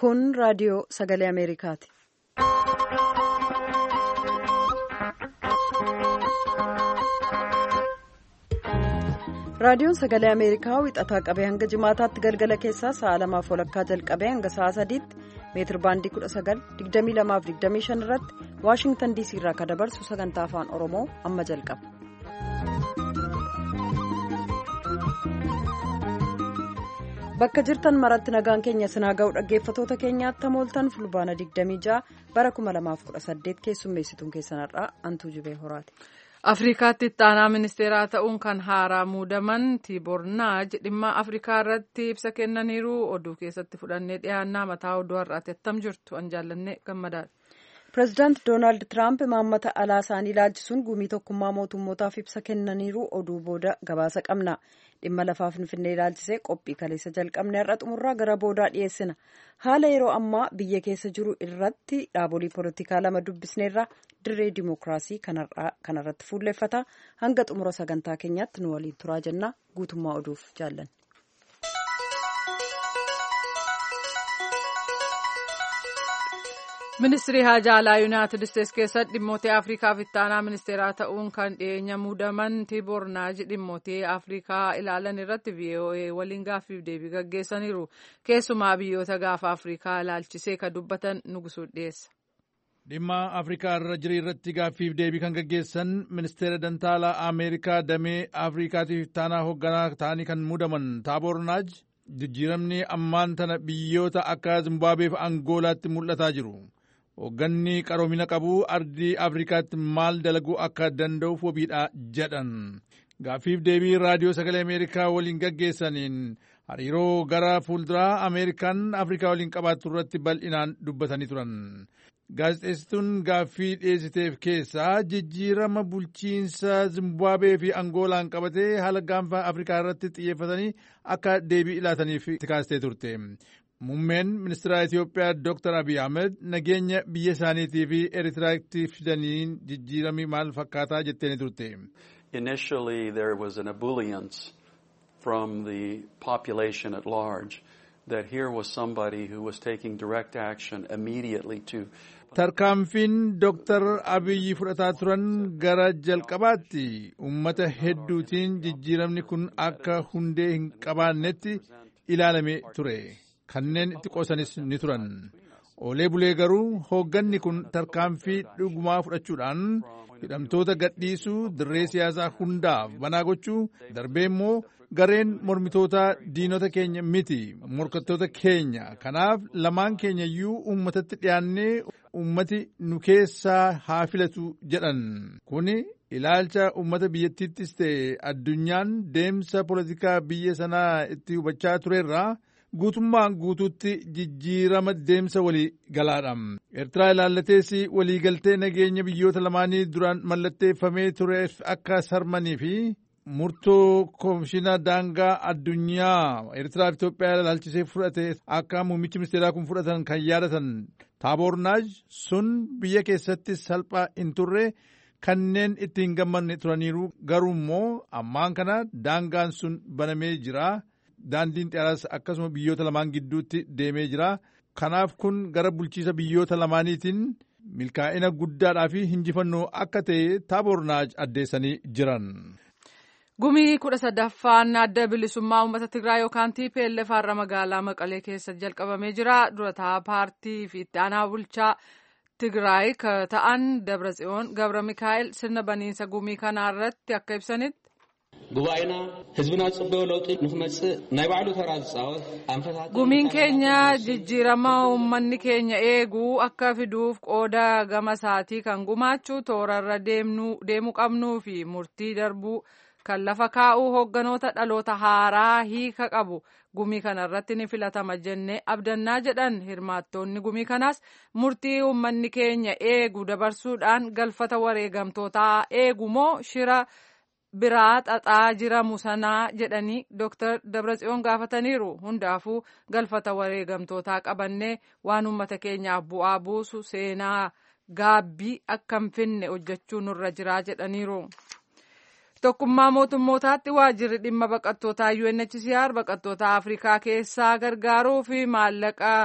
Kun raadiyoo sagalee Ameerikaati. Raadiyoon sagalee Ameerikaa wixataa qabee hanga jimaataatti galgala keessaa sa'a 2:00 jalqabee hanga sa'a 3:00 meetir baandii 19:22-25 irratti Waashingtan DC irraa kan dabarsu sagantaa afaan Oromoo amma jalqaba. Bakka jirtan maratti nagaan keenya sinaa ga'u dhaggeeffatoota keenyaatti hamooltan fulbaana 26 bara 2018 keessummeessituun keessanarraa Antuu Jibee Horaati. Afrikaatti itti aanaa ministeeraa ta'uun kan haaraa muudaman Tiiboor Naaj dhimma Afrikaa irratti ibsa kennaniiru. Oduu keessatti fudhannee dhiyaannaa mataa oduu har'aati attam jirtu an jaallannee gammadaadha. Pireezidaanti Doonaald Tiraamp imaammata alaa isaanii ilaalchisuun gumii tokkummaa mootummootaaf ibsa kennaniiru. Oduu booda gabaasa qabna. Dhimma lafaa Finfinnee ilaalchisee qophii kaleessa jalqabne har'a xumurraa gara boodaa dhiyeessina. Haala yeroo ammaa biyya keessa jiru irratti dhaabolee poolitikaa lama dubbisneerra dirree dimookiraasii kanarratti fuulleffata. Hanga xumura sagantaa keenyaatti nu waliin turaa jenna. Guutummaa oduuf jaallan. Ministirii Haajaa Alaa Yuunaayitid Isteetsi keessatti dhimmoota Afrikaaf itti aanaa ministeeraa ta'uun kan dhiyeenya muudaman Tiiboor Naaj dhimmoota Afrikaa ilaalan irratti VOA waliin gaaffiif deebii gaggeessaniiru. Keessumaa biyyoota gaafa Afrikaa ilaalchisee kan dubbatan Nugusuu dhiyeessa. Dhimma Afrikaa irra jiru irratti gaaffiif deebii kan gaggeessan ministeera dantaalaa Ameerikaa damee Afrikaatiif itti aanaa hoogganaa ta'anii kan muudaman Tiiboor Naaj jijjiiramni ammaan tana biyyoota akka Zimbaabuwee fi Angoolaatti mul'ataa jiru. Hoogganni qaroomina qabu ardii Afrikaatti maal dalaguu akka danda'uuf wabiidha jedhan. Gaaffiif deebii raadiyoo sagalee Ameerikaa waliin gaggeessaniin hariiroo gara fuulduraa Ameerikaan Afrikaa waliin qabaattu irratti bal'inaan dubbatanii turan. Gaazexeessituun gaaffii dhiyeessiteef keessaa jijjiirama bulchiinsa Zimbaabuwee fi Angoolaan qabatee haala gaanfa Afrikaa irratti xiyyeeffatanii akka deebii laataniif kaastee turte. Muummeen ministeera Itoophiyaa Dr. Abiy Ahmed nageenya biyya isaaniitii fi Eritiraatti fidaniin jijjiiramni maal fakkaataa jettee turte. Initially there was an ebullience from the population at large that here was somebody who was taking direct action immediately to Tarkaanfiin Dr. Abiy fudhataa turan gara jalqabaatti uummata hedduutiin jijjiiramni kun akka hundee hin qabaannetti ilaalame ture. Kanneen itti qoosanis ni turan. Oolee bulee garuu hoogganni kun tarkaanfii dhugumaa fudhachuudhaan hidhamtoota gadhiisuu dirree siyaasaa hundaaf banaa gochuu darbee immoo gareen mormitoota diinota keenya miti morkattoota keenya. Kanaaf lamaan keenya iyyuu uummatatti dhiyaannee uummati nu keessaa haa filatu jedhan. Kuni ilaalcha uummata biyyattiittis ta'e addunyaan deemsa poolitikaa biyya sanaa itti hubachaa turerraa guutummaan guutuutti jijjiirama deemsa walii galaadha. Eertiraa ilaallatees waliigaltee nageenya biyyoota lamaanii duraan mallatteeffamee tureef akka sarmanii fi murtoo koomishina daangaa addunyaa Eertiraa fi Itoophiyaa ilaalchisee fudhate akka muummichi ministeeraa kun fudhatan kan yaadatan Tiiboor Naaj sun biyya keessatti salphaa hin turre kanneen ittiin gammanne turaniiru garuu immoo ammaan kana daangaan sun banamee jira. Daandiin xiyyaaraas akkasuma biyyoota lamaan gidduutti deemee jira. Kanaaf kun gara bulchiisa biyyoota lamaaniitiin milkaa'ina guddaadhaa fi hinjifannoo akka ta'e Tiiboor Naaj addeessanii jiran. Gumii 13ffaan adda bilisummaa uummata Tigraay yookaan TPLF har'a magaalaa Maqalee keessa jalqabamee jira. Durataa paartii fi itti aanaa bulchaa Tigraay ta'an Dabratsiyoon Gabra Mikaa'el sirna baniinsa gumii kanaa irratti akka ibsanitti. ጉባኤና ህዝብና ጽበው ለውጥ ንክመጽእ ናይ ባዕሉ ተራ ዝጻወት አንፈታት ጉሚን ኬኛ ጅጅረማ ኡመኒ ኬኛ ኤጉ akka fiduuf qooda gama isaatii kan gumaachu toorarra deemuu qabnuu fi murtii darbuu kan lafa kaa'uu hoogganoota dhaloota haaraa hiika qabu gumii kanarratti ni filatama jennee abdannaa jedhan hirmaattoonni gumii kanaas murtii uummanni keenya eegu dabarsuudhaan galfata wareegamtootaa eegu moo shira biraa xaxaa jiramu sanaa jedhanii Dr. Dabratsiyoon gaafataniiru. Hundaafuu galfata wareegamtootaa qabannee waan uummata keenyaaf bu'aa buusu seenaa gaabbii akka hin finne hojjechuu nurra jiraa jedhaniiru. Tokkummaa mootummootaatti waajjirri dhimma baqattootaa UNHCR baqattoota Afrikaa keessaa gargaaruu fi maallaqa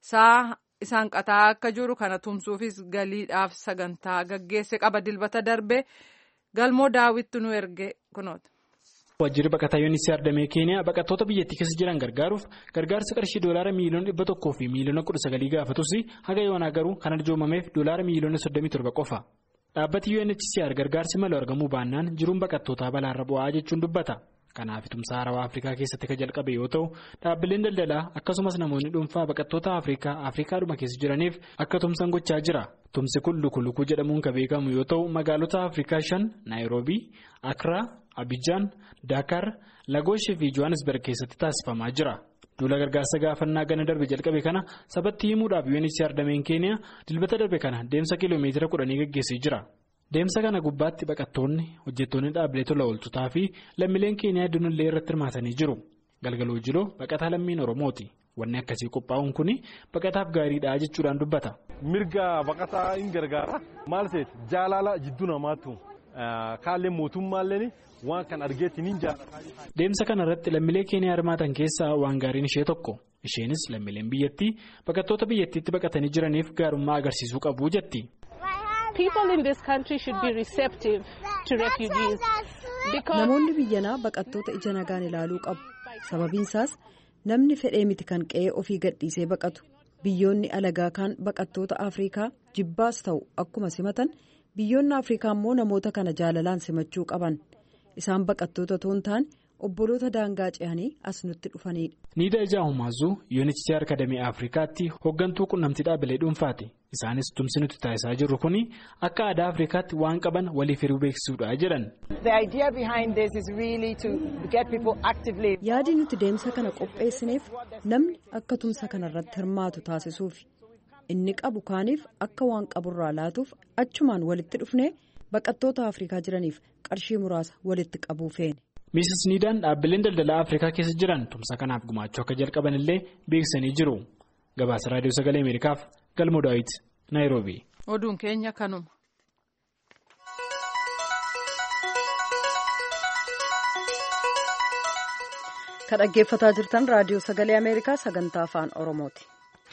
isaan qataa akka jiru kana tumsuufis galiidhaaf sagantaa gaggeesse qaba. Dilbata darbe galmoo daawwittu nu erge kunoota. Wajjirri baqataa UNHCR damee Keeniyaa baqattoota biyyattii keessa jiran gargaaruuf gargaarsa qarshii $1,100,000 fi $1,900,000 gaafatus haga yoonaa garuu kan arjoomameef $37 qofa. Dhaabbati UNHCR gargaarsi malu argamuu baannaan jiruun baqattootaa balaarra bu'aa jechuun dubbata. Kanaaf tumsa haarawaa Afrikaa keessatti kan jalqabe yoo ta'u dhaabbileen daldalaa akkasumas namoonni dhuunfaa baqattoota Afrikaadhuma keessa jiraniif akka tumsan gochaa jira. Tumsi kun lukulukuu jedhamuun kan beekamu yoo ta'u magaalota Afrikaa 5 Naayiroobii, Akraa, Abijaan, Daakaar, Lagooshii fi Johannesburg keessatti taasifamaa jira. Duula gargaarsa gaafannaa gana darbe jalqabe kana sabatti himuudhaaf UNHCR dameen Keeniyaa dilbata darbe kana deemsa kiiloomeetira 10 gaggeessee jira. Deemsa kana gubbaatti baqattoonni hojjettoonni dhaabbilee tola ooltotaa fi lammiileen Keeniyaa hedduunillee irratti hirmaatanii jiru. Galgaloo Jiloo baqataa lammiin Oromooti. Wanni akkasii qophaa'uun kun baqataaf gaariidha jechuudhaan dubbata. Mirga baqataa hin gargaara. Maal ta'eef jaalala jidduu namaatu kaallee mootummaallee waan kan argeetti ni jaalata. Deemsa kana irratti lammiilee Keeniyaa hirmaatan keessaa waan gaariin ishee tokko. Isheenis lammiileen biyyattii baqattoota biyyattiitti baqatanii jiraniif gaarummaa agarsiisuu qabu jetti. Namoonni biyyanaa baqattoota ija nagaan ilaaluu qabu. Sababiin isaas namni fedhee miti kan qe'ee ofii gadhiisee baqatu. Biyyoonni alagaa kaan baqattoota Afrikaa jibbaas ta'u akkuma simatan biyyoonni Afrikaa immoo namoota kana jaalalaan simachuu qaban. Isaan baqattoota toon ta'an obboloota daangaa ce'anii as nutti dhufanidha. Niidaa Jaahumaazuu UNHCR Akademii Afrikaatti hooggantuu qunnamtii dhaabbilee dhuunfaati. Isaanis tumsi nuti taasisaa jirru kun akka aadaa Afrikaatti waan qaban waliif hiruu beeksisuudha jedhan. Yaadi nuti deemsa kana qopheessineef namni akka tumsa kanarratti hirmaatu taasisuufi. Inni qabu kaaniif akka waan qaburraa laatuuf achumaan walitti dhufnee baqattoota Afrikaa jiraniif qarshii muraasa walitti qabuu feene. Miisis Niidaan dhaabbileen daldalaa Afrikaa keessa jiran tumsa kanaaf gumaachuu akka jalqaban illee beeksisanii jiru. Gabaasa Raadiyoo Sagalee Ameerikaaf Galmoo Daawit, Naayiroobii. Oduun keenya kanuma. Kan dhaggeeffataa jirtan Raadiyoo Sagalee Ameerikaa sagantaa afaan Oromooti.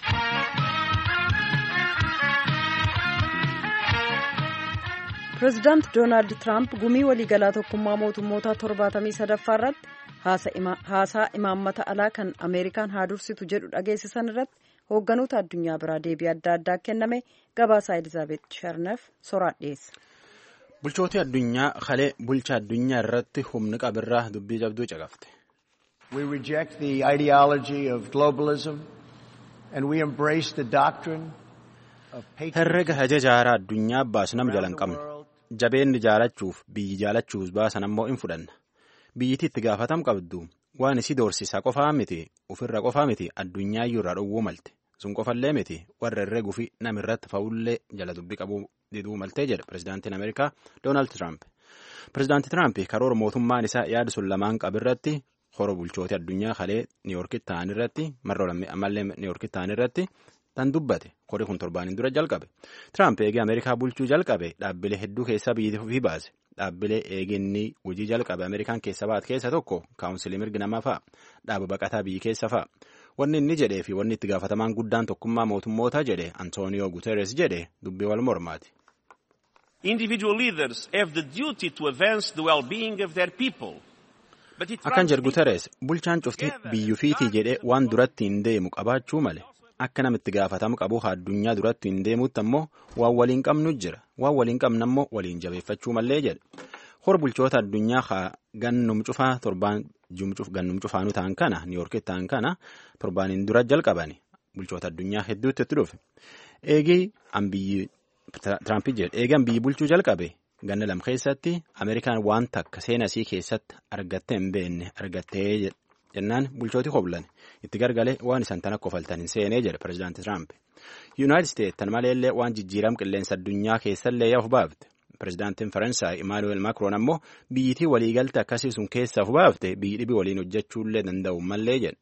Pireezidaant Doonaald Tiraamp gumii waliigalaa tokkummaa mootummootaa 73ffaa irratti haasaa imaammata alaa kan Ameerikaan haa dursitu jedhu dhageessisan irratti hoogganoota addunyaa biraa deebii adda addaa kenname. Gabaasaa Elizaabeet Sharnaf soraa dhiyeessa. Bulchooti addunyaa kalee bulcha addunyaa irratti humni qabirraa dubbii jabduu caqafte. We reject the ideology of globalism and we embrace the doctrine of herrega hajajaaraa addunyaa baasu nama jalan qabna. Jabeenni jaalachuuf biyyi jaalachuus baasan ammoo hin fudhanna. Biyyiti itti gaafatam qabdu waan isii doorsisaa qofaa miti ofirra qofaa miti addunyaa irraa dhowwuu malte. Sun qofallee miti warra herreguu fi namirratti fa'ullee jala dubbii qabuu diduu maltee jedha pireezidaantiin Ameerikaa Doonaald Tiraamp. Pireezidaantii Tiraamp karoora mootummaan isaa yaada sun lamaan qabirratti hora bulchooti addunyaa kalee Niiyorkitti ta'an irratti marra ammallee Niiyorkitti ta'an irratti tan dubbate horii kun torbaaniin dura jalqabe. Tiraamp eegee Ameerikaa bulchuu jalqabe dhaabbilee hedduu keessaa biyyi ofii baase. Dhaabbilee eeginni hojii jalqabe Ameerikaan keessa baate keessa tokko kaawunsilii mirgi namaa fa'a. Dhaaba baqataa biyyi keessa fa'a. Wanni inni jedhee fi wanni itti gaafatamaan guddaan tokkummaa mootummootaa jedhe Antooniyoo Guterres jedhe dubbii wal mormaati. Individual leaders have the duty to advance the well-being of their people. Akkan jedhu Guterres bulchaan cufti biyyuufiitii jedhee waan duratti hin deemu qabaachuu male. Akka namitti gaafatamu qabu addunyaa duratti hin deemutti ammoo waan waliin qabnu jira. Waan waliin qabna ammoo waliin jabeeffachuu mallee jedha. Hor bulchoota addunyaa gannum cufaa gannum cufaanuu ta'an kana Niiyorkitti ta'an kana torbaaniin dura jalqabani. Bulchoota addunyaa hedduutti itti dhufe. Eegii Tiraamp jedhe eegan biyyi bulchuu jalqabe ganna lam keessatti Ameerikaan waan takka seenasii keessatti argattee hin beekne argattee jennaan bulchooti hoblan itti gargalee waan isaan tan akka ofaltan hin seenee jedhe pireezidaantii Tiraamp. Yuunaayitid Isteetsi tan maleellee waan jijjiiram qilleensa addunyaa keessallee of baafte. Pireezidaantiin Faransaay Imaanuweel Makroon ammoo biyyitii waliigalte akkasii sun keessaa of baafte biyyi dhibii waliin hojjechuullee danda'u mallee jedhe.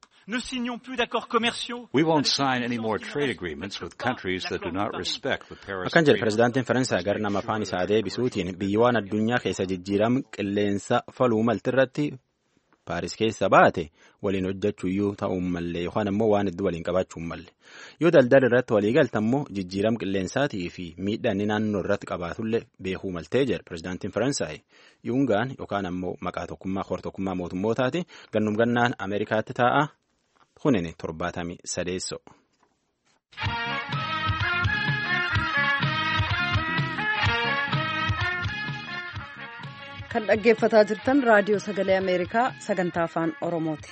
We won't sign any more trade agreements with countries that do not respect the Paris Agreement. Akkan jedhe pireezidaantiin Faransaay gara nama afaan isaa deebisuutiin biyyi waan addunyaa keessa jijjiiram qilleensa faluu maltirratti Paaris keessa baate waliin hojjechuu iyyuu ta'uu mallee yookaan ammoo waan hedduu waliin qabaachuu malle. Yoo daldala irratti walii galtan ammoo jijjiirama qilleensaatii fi miidhaan inni naannoo irratti qabaatullee beekuu maltee jedha pirezidaantiin Faransaay. Yuungaan yookaan ammoo maqaa tokkummaa mootummootaati gannum gannaan Ameerikaatti taa'a kunini 73. Kan dhaggeeffataa jirtan raadiyoo sagalee Ameerikaa sagantaa afaan Oromooti.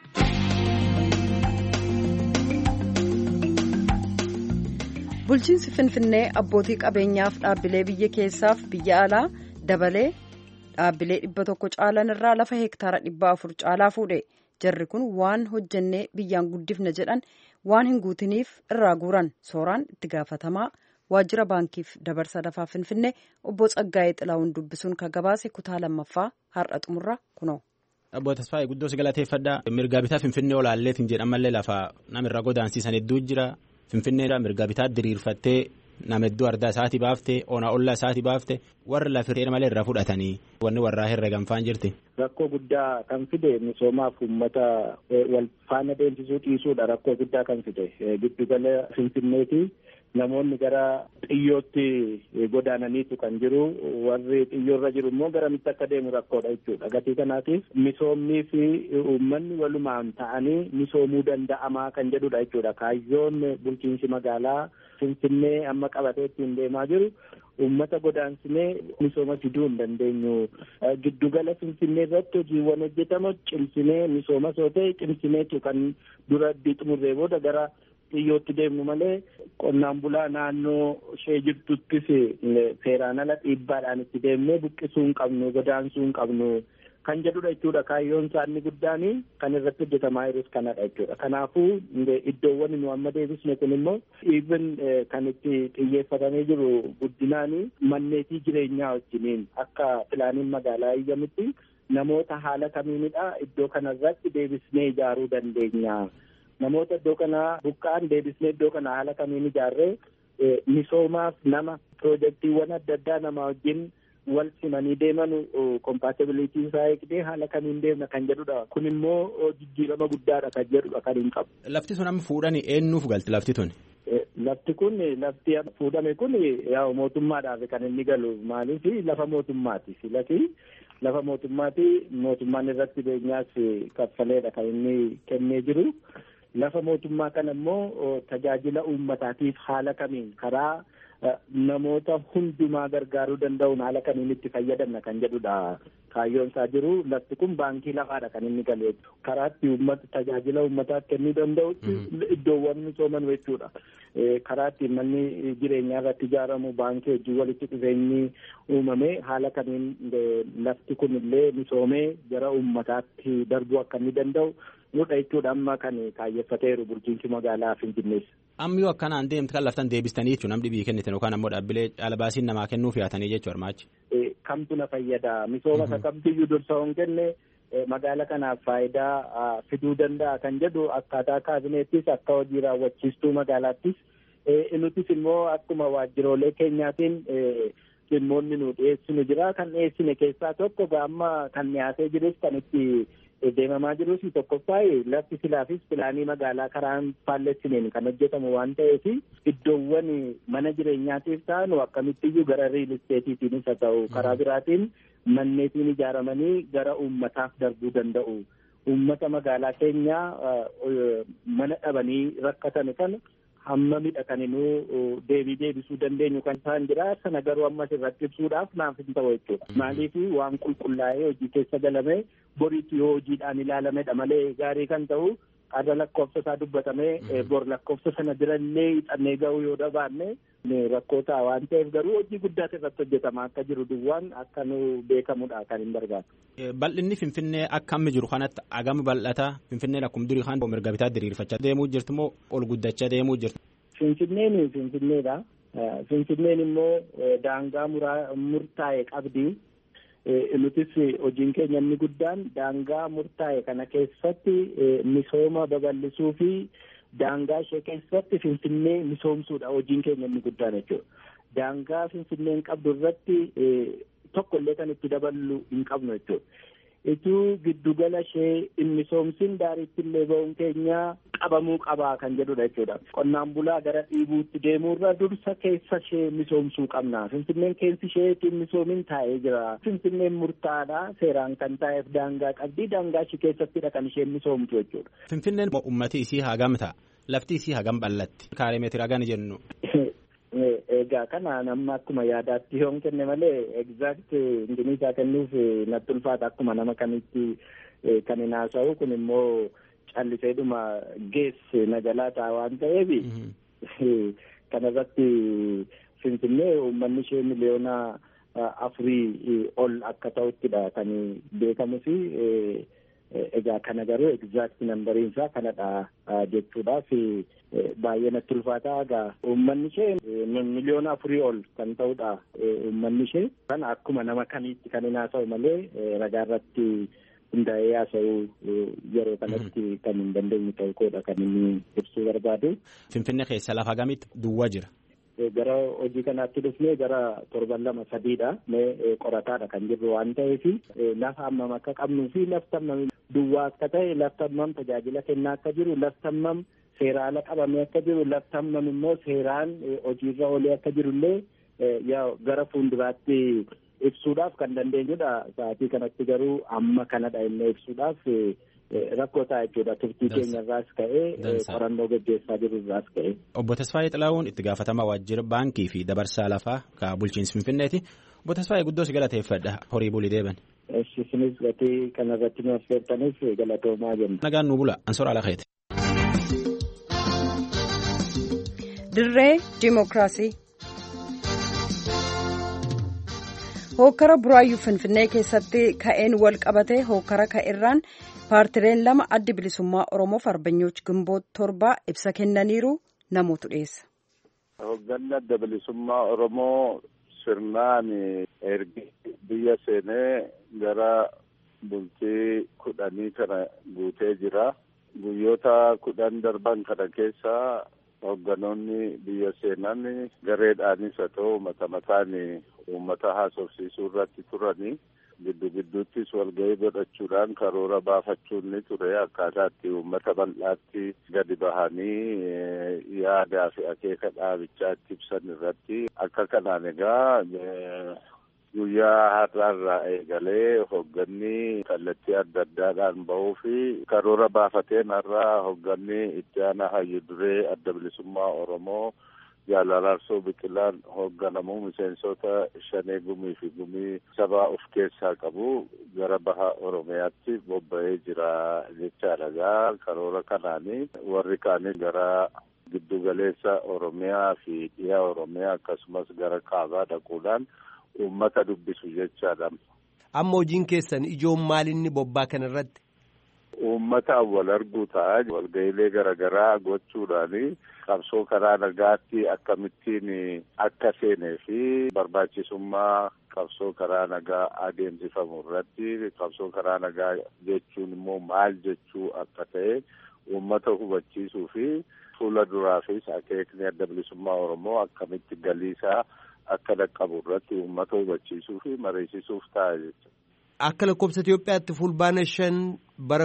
Bulchiinsi Finfinnee abbootii qabeenyaaf dhaabbilee biyya keessaaf biyya alaa dabalee dhaabbilee 100 caalan irraa lafa hektaara 400 caalaa fuudhe. Jarri kun waan hojjennee biyyaan guddifna jedhan waan hin guutiniif irraa guuran. Sooraan itti gaafatamaa waajjira baankiif dabarsa lafaa Finfinnee obbo Tsaggaayee Xilaawun dubbisuun kan gabaase kutaa lammaffaa har'a xumurra kunoo. Obbo Tasfaayee guddoo si galateeffadha. Mirgaa bitaa Finfinnee olaalleetiin jedhamallee lafa namirra godaansiisan hedduu jira. Finfinneedha mirgaa bitaa diriirfattee nama hedduu ardaa isaatii baaftee onaa ollaa isaatii baaftee warra lafirree malee irraa fudhatanii wanni warraa herreegan faan jirti. Rakkoo guddaa kan fide misoomaaf uummata wal faana deemsisuu dhiisuudha. Rakkoo guddaa kan fide giddugala Finfinneeti. Namoonni gara xiyyootti godaananiitu kan jiru warri xiyyoorra jiru immoo gara mitti akka deemu rakkoodha jechuudha. Gatii kanaatiif misoomnii fi uummanni walumaan ta'anii misoomuu danda'amaa kan jedhudha jechuudha. Kaayyoon bulchiinsi magaalaa Finfinnee amma qabatee ittiin deemaa jiru uummata godaansinee misooma fiduu hin dandeenyu. Giddugala Finfinnee irratti hojiiwwan hojjetamu cimsinee misooma sootee cimsineetu kan dura xumurree booda gara xiyyootti deemnu malee qonnaan bulaa naannoo ishee jirtuttis seeraan ala dhiibbaadhaan itti deemnee buqqisuu hin qabnu godaansuu hin qabnu kan jedhudha jechuudha. Kaayyoon isaanii guddaan kan irratti hojjetamaa jirus kanadha jechuudha. Kanaafuu iddoowwan nu amma deebisne kun immoo even kan itti xiyyeeffatamee jiru guddinaan manneetii jireenyaa wajjiniin akka pilaaniin magaalaa eeyyamutti namoota haala kamiinidha iddoo kanarratti deebisnee ijaaruu dandeenya. Namoota iddoo kanaa buqqa'an deebisnee iddoo kana haala kamiin ijaarree misoomaaf nama piroojeektiiwwan adda addaa nama wajjin wal simanii deeman kompaatibilitii isaa eegdee haala kamiin deemna kan jedhudha. Kun immoo jijjiirama guddaadha kan jedhudha kan hin qabu. Lafti sun amma fuudhanii eenyuuf galti lafti tun? Lafti fuudhame kun yaa mootummaadhaaf kan inni galu maaliif lafa mootummaati. Filati lafa mootummaati mootummaan irratti beenyaas kaffaleedha kan inni kennee jiru. Lafa mootummaa kana immoo tajaajila uummataatiif haala kamiin karaa namoota hundumaa gargaaruu danda'uun haala kamiin itti fayyadamna kan jedhudha. Kaayyoon isaa jiru lafti kun baankii lafaadha kan inni galu karaa itti tajaajila uummataaf kennuu danda'utti iddoowwan misooman jechuudha. Karaa itti manni jireenyaa irratti ijaaramu baankii wajjin walitti dhufeenyi uumame haala kamiin lafti kun illee misoomee gara uummataatti darbuu akka inni danda'u mudha jechuudha. Amma kan kaayeffateeru bulchiinsi magaalaa Finfinnees. Amma yoo akkanaan deemtu kan laftan deebistanii jechuun namni biyyi kennitan yookaan ammoo dhaabbilee albaasiin namaa kennuuf yaatanii jechuudha armaachi. Kamtu na fayyada misooma isa kamtiyyuu dursa hin kenne magaala kanaaf faayidaa fiduu danda'a kan jedhu akkaataa kaabineettis akka hojii raawwachiistuu magaalaattis nutis immoo akkuma waajjiroolee keenyaatiin dhimmoonni nu dhiyeessinu jira. Kan dhiyeessine keessaa tokko gaamma kan dhiyaatee jirus kan itti deemamaa jirus tokkoffaa lafti silaafis pilaanii magaalaa karaan faallessineen kan hojjetamu waan ta'eef iddoowwan mana jireenyaatiif ta'an akkamittiyyuu gara riil isteetiitiinis haa ta'u karaa biraatiin manneetiin ijaaramanii gara uummataaf darbuu danda'u. Uummata magaalaa keenyaa mana dhabanii rakkatan kana hamma midhaqaninuu deebisuu dandeenyu kan isaan jira. Sana garuu ammas irratti ibsuudhaaf naaf hin ta'u jechuudha. Maaliif waan qulqullaa'ee hojii keessa galame boriitti yoo hojiidhaan ilaalamedha malee gaarii kan ta'u qarra lakkoofsa isaa dubbatamee bor lakkoofsa sana birallee hixannee ga'uu yoo dhabaanne rakkoo ta'a waan ta'eef garuu hojii guddaatu irratti hojjetama akka jiru duwwaan akka nu beekamudha kan hin barbaadu. Bal'inni Finfinnee akka amma jiru kanatti agama bal'ata Finfinneen akkuma durii kan mirga bitaa diriirfachaa deemuu jirtu moo ol guddachaa deemuu jirtu? Finfinneedha. Finfinneen immoo daangaa murtaa'e qabdi. Nutis hojiin keenya inni guddaan daangaa murtaa'e kana keessatti misooma babal'isuu fi daangaa ishee keessatti Finfinnee misoomsuudha hojiin keenya inni guddaan jechuudha. Daangaa Finfinneen qabdu irratti tokko illee kan itti daballu hin qabnu jechuudha. ituu giddugala ishee hin misoomsin daariitti illee ba'uun keenya qabamuu qabaa kan jedhudha jechuudha. Qonnaan bulaa gara dhiibuutti deemuurra dursa keessa ishee misoomsuu qabna. Finfinneen keessi ishee hin misoomin taa'ee jira. Finfinneen murtaadha seeraan kan taa'eef daangaa qabdi. Daangaa ishee keessattidha kan isheen misoomtu jechuudha. Finfinneen ummati isii hagam ta'a? Lafti isii hagam bal'atti? Kaaree meetira hagam jennu? Egaa kana nama akkuma yaadaatti yoon kenne malee exact hundinii isaa kennuuf natti ulfaata akkuma nama kamitti kan hin haasa'u kun immoo calliseedhuma geesse nagalaa ta'a waan ta'eef kanarratti Finfinnee uummanni ishee miliyoona 4 ol akka ta'uttidha kan beekamu fi egaa kana garuu exact nambariin isaa kanadha jechuudhaaf baay'ee natti ulfaata. Egaa uummanni ishee miliyoona 4 ol kan ta'udha uummanni ishee kana akkuma nama kamiitti kan hin haasa'u malee ragaa irratti hundaa'ee haasa'uu yeroo kanatti kan hin dandeenye ta'uu koodha kan inni ibsuu barbaadu. Finfinnee keessa lafa hagamitti duwwaa jira? Gara hojii kanaatti dhufnee gara 7-2-3dha mee qorataadha kan jirru waan ta'eef lafa hammam akka qabnuu fi lafti hammam duwwaa akka ta'e lafti hammam tajaajila kennaa akka jiru lafti hammam seeraan ala qabamee akka jiru lafti hammam immoo seeraan hojiirra oolee akka jirullee gara fuulduraatti ibsuudhaaf kan dandeenyudha. Sa'aatii kanatti garuu amma kanadha inni ibsuudhaaf rakkoo ta'a jechuudha. Turtii keenyarraas ka'ee qorannoo gaggeessaa jirurraas ka'ee. Obbo Tasfaayee Xilaawun itti gaafatamaa waajjira baankii fi dabarsaa lafaa ka bulchiinsi Finfinneeti. Obbo Tasfaayee guddoo si galateeffadha horii bulii deeban. Isinis gatii kanarratti nu affeertaniif galatoomaa jenna. Nagaan nu bula ansoora ala keeti. Dirree Dimookiraasii. Hookkara buraayyuu Finfinnee keessatti ka'een wal qabate hookkara ka'erraan paartileen lama addi bilisummaa Oromoof Arbanyooch Gimboot 7 ibsa kennaniiru namoota dhiyeessa. Hoogganni adda bilisummaa Oromoo sirnaan ergi biyya seenee gara bultii 10 kana guutee jira. Guyyoota 10 darban kana keessa hoogganoonni biyya seenan gareedhaanis haa ta'u mataan uummata haasofsiisuu irratti turanii giddu gidduuttis walgahii godhachuudhaan karoora baafachuun ni ture. Akkaataa itti uummata bal'aatti gadi bahanii yaadaa fi akeeka dhaabichaa itti ibsan irratti akka kanaan egaa guyyaa har'aarraa eegalee hoogganni kallattii adda addaadhaan bahuu fi karoora baafateen har'aa hoogganni itti aanaa hayyu duree adda bilisummaa Oromoo Jaalalarsoo Biqilaan hoogganamu miseensota shanee gumii fi gumii sabaa of keessaa qabu gara baha Oromiyaatti bobba'ee jira jechaadha. Karoora kanaanii warri kaanii gara giddugaleessa Oromiyaa fi dhiyaa Oromiyaa akkasumas gara kaabaa dhaquudhaan uummata dubbisu jechaadha. Amma hojiin keessan ijoon maalinni bobbaa kanarratti? Uummata wal arguu ta'a walga'iilee garaagaraa gochuudhaani qabsoo karaa nagaatti akkamittiin akka seenee fi barbaachisummaa qabsoo karaa nagaa adeemsifamu irratti qabsoo karaa nagaa jechuun immoo maal jechuu akka ta'e uummata hubachiisuu fi fuula duraafis akeekni adda bilisummaa Oromoo akkamitti galiisaa akka dhaqqabu irratti uummata hubachiisuu fi mariisisuuf ta'a jechuudha. Akka lakkoofsa Itoophiyaatti fulbaana 5 bara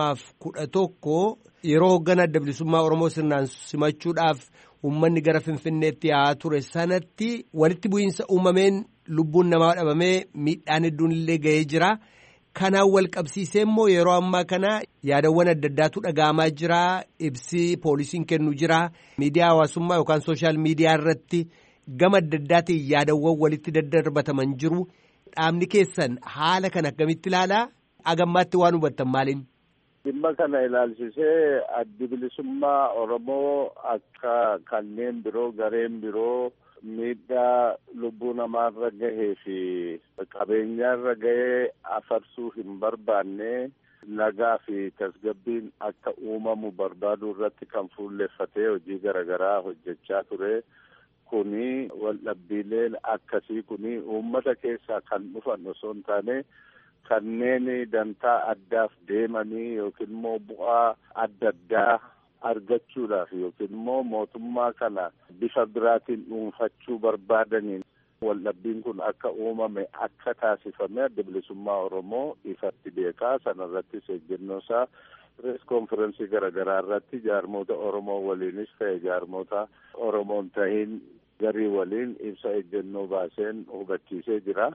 2011 yeroo hoogganaa adda bilisummaa Oromoo sirnaan simachuudhaaf uummanni gara Finfinneetti yaa'aa ture sanatti walitti bu'iinsa uumameen lubbuun namaa dhabamee miidhaan hedduun illee ga'ee jira. Kanaan wal qabsiisee immoo yeroo ammaa kana yaadawwan adda addaatu dhaga'amaa jira. Ibsi poolisiin kennu jira. Miidiyaa hawaasummaa yookaan sooshaal miidiyaa irratti gama adda addaatiin yaadawwan walitti daddarbataman jiru. Dhaabni keessan haala kana akkamitti ilaalaa? Agammaatti waan hubattan maaliin? Dhimma kana ilaalchisee addi bilisummaa Oromoo akka kanneen biroo gareen biroo miidhaa lubbuu namaarra gahee fi qabeenyaarra gahee afarsuu hin barbaanne nagaa fi tasgabbiin akka uumamu barbaaduu irratti kan fuulleffatee hojii garaagaraa hojjechaa ture. Kuni waldhabbiileen akkasii kuni uummata keessaa kan dhufan osoo hin taane kanneen dantaa addaaf deemanii yookiin immoo bu'aa adda addaa argachuudhaaf yookiin immoo mootummaa kana bifa biraatiin dhuunfachuu barbaadaniin waldhabbiin kun akka uumame akka taasifame adda bilisummaa Oromoo ifatti beekaa. Sanarrattis ejjennoosaa pirees konferensii garaagaraa irratti jaarmoota Oromoo waliinis ta'e jaarmoota Oromoon tahin garii waliin ibsa ejjennoo baaseen hubachiisee jira.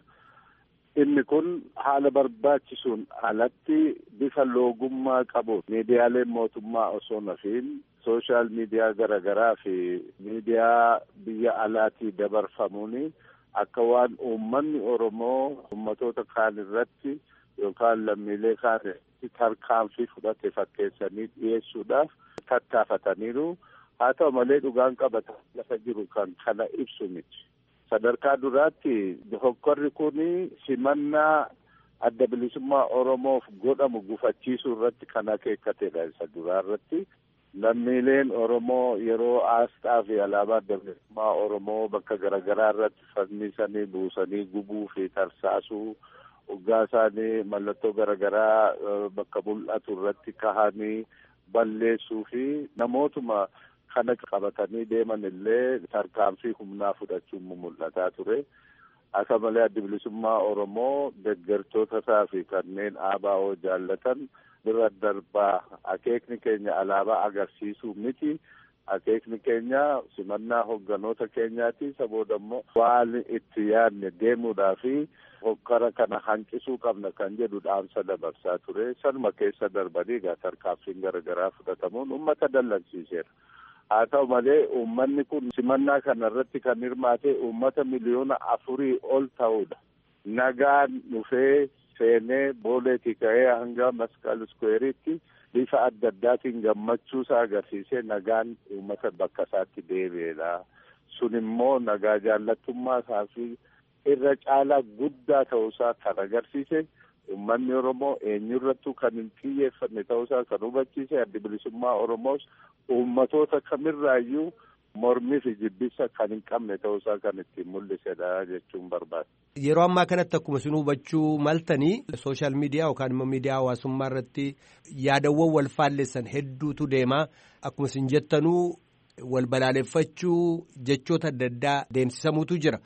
Inni kun haala barbaachisuun alatti bifa loogummaa qabu miidiyaaleen mootummaa osoo nafiin sooshaal miidiyaa garaagaraa fi miidiyaa biyya alaatii dabarfamuuni akka waan uummanni Oromoo uummatoota kaan irratti yookaan lammiilee kaan irratti tarkaanfii fudhate fakkeessanii dhiyeessuudhaaf tattaafataniiru. Haa ta'u malee dhugaan qabata lafa jiru kan kana ibsu miti. Sadarkaa duraatti hokkorri kun simannaa adda bilisummaa Oromoof godhamu gufachiisuu irratti kan akeekatedha. Isa duraa irratti lammiileen Oromoo yeroo aasxaa fi alaabaa adda bilisummaa Oromoo bakka garaagaraa irratti fannisanii buusanii gubuu fi tarsaasuu hoggaa isaanii mallattoo garaagaraa bakka mul'atu irratti kahanii balleessuu fi namootuma kana qabatanii deeman illee tarkaanfii humnaa fudhachuun mul'ataa ture. Akka malee adda bilisummaa Oromoo deeggartoota isaa fi kanneen ABO jaallatan bira darbaa akeekni keenya alaabaa agarsiisuu miti. Akeekni keenya simannaa hogganoota keenyaati. Sabooda immoo waan itti yaadne deemuudhaa fi hokkara kana hanqisuu qabna kan jedhu dhaamsa dabarsaa ture. Sanuma keessa darbanii tarkaanfiin garaagaraa fudhatamuun uummata dallansiiseera. Haa ta'u malee uummanni kun simannaa kana irratti kan hirmaate uummata miliyoona 4 ol ta'udha. Nagaan dhufee seenee booleetii ka'ee hanga masqal iskuweeriitti bifa adda addaatiin gammachuusaa agarsiisee nagaan uummata bakka isaatti deebi'eedha. Sun immoo nagaa jaallattummaa isaa fi irra caalaa guddaa ta'uusaa kan agarsiise. Uummanni Oromoo eenyurrattuu kan hin xiyyeeffanne ta'uusaa kan hubachiise. Adda bilisummaa Oromoos uummatoota kamirraayyuu mormii fi jibbisa kan hin qabne ta'uusaa kan ittiin mul'isedha jechuun barbaada. Yeroo ammaa kanatti akkuma isin hubachuu maltanii sooshaal miidiyaa yookaan immoo miidiyaa hawaasummaa irratti yaadawwan wal faalleessan hedduutu deema. Akkuma isin jettanuu wal balaaleffachuu jechoota adda addaa deemsisamuutu jira.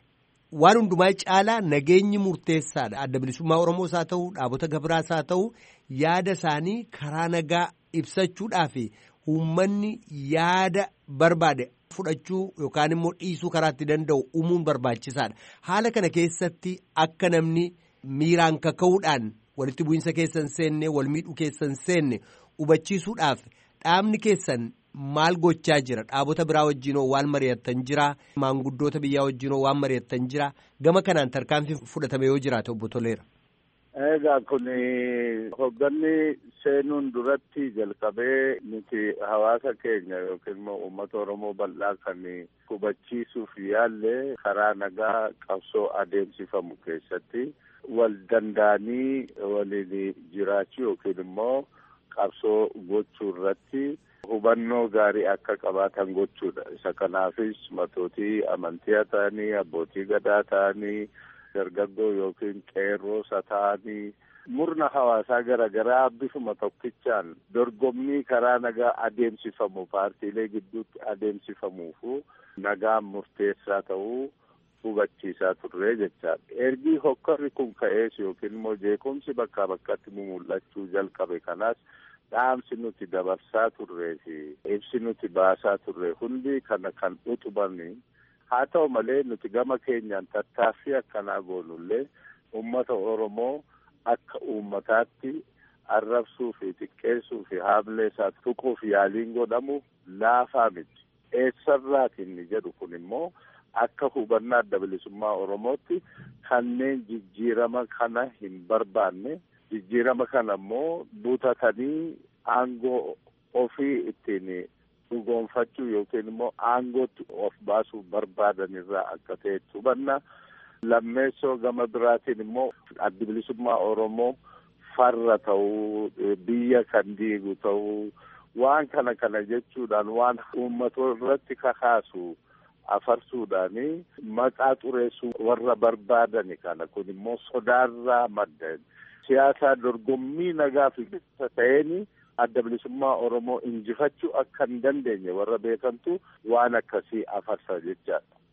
Waan hundumaa caalaa nageenyi murteessaadha. Adda bilisummaa Oromoos haa ta'u dhaabota gabiraas haa ta'u yaada isaanii karaa nagaa ibsachuudhaa fi uummanni yaada barbaade fudhachuu yookaan immoo dhiisuu karaa itti danda'u uumuun barbaachisaadha. Haala kana keessatti akka namni miiraan kaka'uudhaan walitti bu'iinsa keessan seenne wal miidhuu keessan seenne hubachiisuudhaaf dhaabni keessan maal gochaa jira? Dhaabota biraa wajjinoo waan mari'attan jira? Maanguddoota biyyaa wajjinoo waan mari'attan jira? Gama kanaan tarkaanfii fudhatame yoo jiraate obbo Toleera. Egaa kun hogganni seenuun duratti jalqabee nuti hawaasa keenya yookiin immoo uummata Oromoo bal'aa kan hubachiisuuf yaalle karaa nagaa qabsoo adeemsifamu keessatti wal danda'anii waliin jiraachuu yookiin immoo qabsoo gochuu irratti hubannoo gaarii akka qabaatan gochuudha. Isa kanaafis matootii amantii ta'anii abbootii gadaa ta'anii dargaggoo yookiin qeerroosa ta'anii murna hawaasaa garaagaraa bifuma tokkichaan dorgommii karaa nagaa adeemsifamu paartiilee gidduutti adeemsifamuufu nagaan murteessaa ta'uu hubachiisaa turre jechaadha. Ergi hokkorri kun ka'ees yookiin immoo jeequmsi bakkaa bakkatti mul'achuu jalqabe kanaas dhaamsi nuti dabarsaa turree fi ibsi nuti baasaa turre hundi kana kan utubanii. Haa ta'u malee nuti gama keenyaan tattaaffii akkanaa goonullee uummata Oromoo akka uummataatti arrabsuu fi xiqqeessuu fi haamlee isaa tuquuf yaaliin godhamu laafaa miti. Eessarraatiin jedhu kun immoo akka hubannaa adda bilisummaa Oromootti kanneen jijjiirama kana hin barbaanne jijjiirama kana immoo butatanii aangoo ofii ittiin dhugoonfachuu yookiin immoo aangootti of baasuu barbaadanirraa akka ta'etti hubanna. Lammeessoo gama biraatiin immoo adda bilisummaa Oromoo farra ta'uu biyya kan diigu ta'uu waan kana jechuudhaan waan uummatoo irratti kakaasu afarsuudhaani maqaa xureessuu warra barbaadani kana kun immoo sodaarraa madda. Siyaasaa dorgommii nagaa fi bilisa ta'een adda bilisummaa Oromoo injifachuu akka hin dandeenye warra beekantu waan akkasii afarsa jechaadha.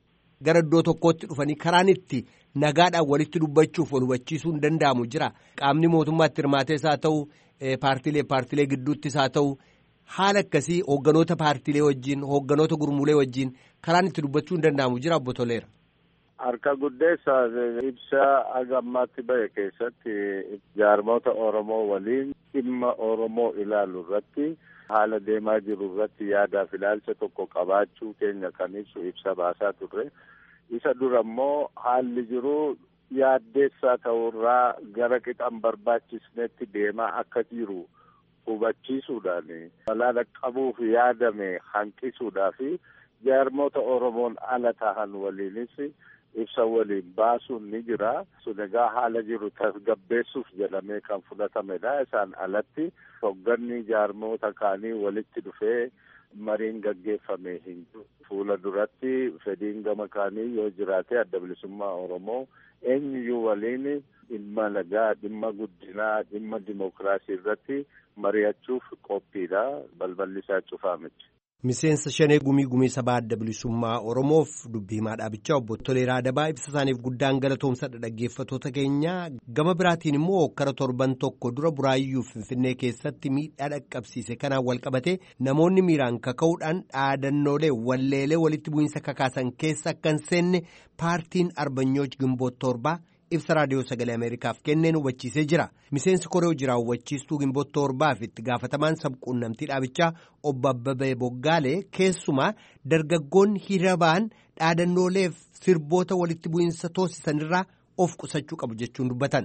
gara iddoo tokkootti dhufanii karaan itti nagaadhaan walitti dubbachuuf wal hubachiisuu hin danda'amu jira. Qaamni mootummaatti hirmaatees haa ta'u paartilee gidduuttis haa ta'u haala akkasii hoogganoota paartilee wajjin hoogganoota gurmuulee wajjin karaan itti dubbachuu hin danda'amu jira obbo Toleera. Harka guddeessa ibsa agammaatti bahe keessatti jaarmoota Oromoo waliin dhimma Oromoo ilaalu irratti haala deemaa jiru irratti yaadaaf ilaalcha tokko qabaachuu keenya kan ibsu ibsa baasaa turre. Isa dura immoo haalli jiru yaaddeessaa ta'urraa gara qixan barbaachisnetti deemaa akka jiru hubachiisuudhaan balaa qabuuf yaadame hanqisuudhaa fi jaarmoota Oromoon ala tahan waliinis ibsa waliin baasuun ni jira. Sun egaa haala jiru tasgabbeessuuf jedhamee kan fudhatamedha. Isaan alatti hogganni jaarmoota kaanii walitti dhufee mariin gaggeeffame hin jiru. Fuula duratti fedhiin gama kaanii yoo jiraate adda bilisummaa Oromoo eenyuyyuu waliin dhimma nagaa, dhimma guddinaa, dhimma dimokiraasii irratti mari'achuuf qophiidha. Balballi isaa cufaa miti. Miseensa Shanee Gumii Sabaa Adda Bilisummaa Oromoof dubbii himaa dhaabichaa obbo Toleeraa Adabaa ibsa isaaniif guddaan galatoomsadha dhaggeeffattoota keenya. Gama biraatiin immoo hokkara torban tokko dura Buraayyuu Finfinnee keessatti miidhaa dhaqqabsiise kanaan wal qabate namoonni miiraan kaka'uudhaan dhaadannoolee walleelee walitti bu'iinsa kakaasan keessa akka hin seenne paartiin Arbanyooj Gimboot Torbaa ibsa raadiyoo sagalee Ameerikaaf kenneen hubachiisee jira. Miseensi koree hojii raawwachiistuu Gimboot Torbaaf itti gaafatamaan sabquunnamtii dhaabichaa obbo Abbabee Boggaalee keessumaa dargaggoonni hiriira ba'an dhaadannooleef sirboota walitti bu'iinsa toosisanirraa of qusachuu qabu jechuun dubbatan.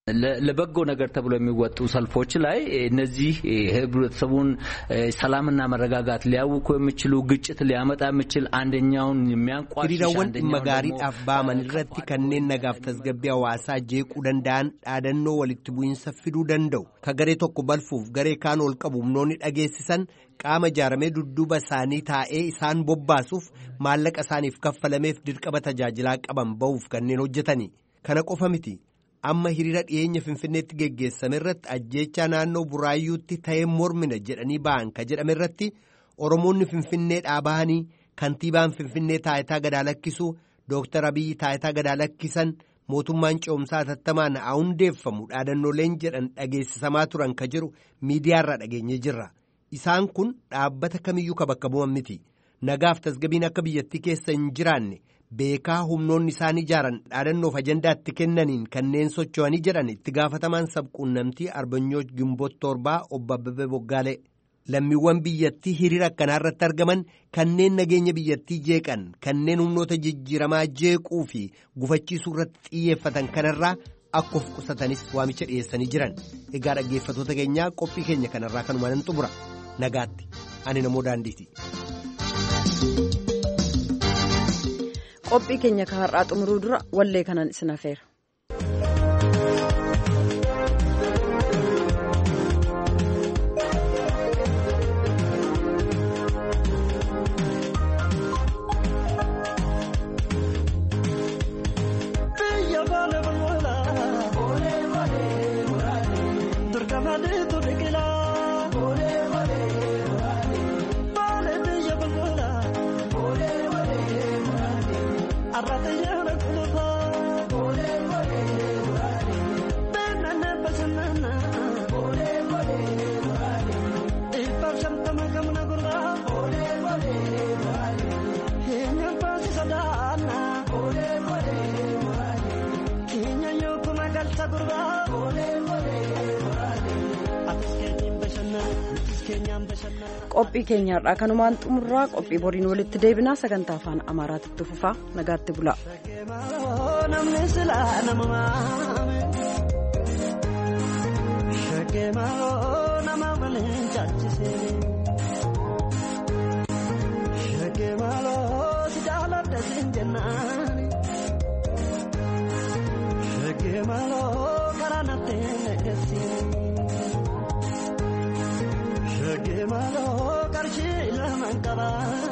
ለበጎ ነገር ተብሎ የሚወጡ ሰልፎች ላይ እነዚህ ህብረተሰቡን ሰላምና መረጋጋት ሊያውኩ የሚችሉ ግጭት ሊያመጣ የሚችል አንደኛውን የሚያንቋሽሽ አንደኛውን መጋሪidhaaf ba'aman irratti kanneen nagaaf tasgabbii hawaasaa jeequu danda'an dhaadannoo walitti bu'iinsa fiduu danda'u. Ka garee tokko balfuuf garee kaan ol qabu humnoonni dhageessisan qaama ijaaramee dudduuba isaanii taa'ee isaan bobbaasuuf maallaqa isaaniif kaffalameef dirqama tajaajilaa qaban ba'uuf kanneen hojjetani. Kana qofa miti. Amma hiriira dhiyeenya Finfinneetti geggeessame irratti ajjeechaa naannoo Buraayyuutti ta'ee mormina jedhanii ba'an ka jedhame irratti Oromoonni Finfinneedhaa bahanii kantiibaan Finfinnee taayitaa gadaa lakkisu Dooktar Abiyyi taayitaa gadaa lakkisan mootummaan ce'umsaa hatattamaan haa hundeeffamu dhaadannooleen jedhan dhageessisamaa turan ka jiru miidiyaarraa dhageenye jirra. Isaan kun dhaabbata kamiyyuu ka bakka bu'an miti. Nagaaf tasgabbiin akka biyyattii keessa hin jiraanne. Beekaa humnoonni isaan ijaaran dhaadannoof ajandaatti kennaniin kanneen socho'anii jedhan itti gaafatamaan sabquunnamtii Arbanyooj Gimboot Torbaa obbo Abbabee Boggaalee. Lammiiwwan biyyattii hiriira akkanaa irratti argaman kanneen nageenya biyyattii jeeqan kanneen humnoota jijjiiramaa jeequu fi gufachiisuu irratti xiyyeeffatan kanarraa akka of qusatanis waamicha dhiyeessanii jiran. Egaa dhaggeeffattoota keenyaa qophii keenya kanarraa kanumaan hin xumura. Nagaatti. Ani namoo daandiiti. Qophii keenya ka har'aa xumuruu dura wallee kanan isin afeera. Qophii keenya har'aa kanumaan xumurraa qophii boriin walitti deebinaa sagantaa afaan Amaaraatti fufaa nagaatti bulaa. Malo karshi laman kaba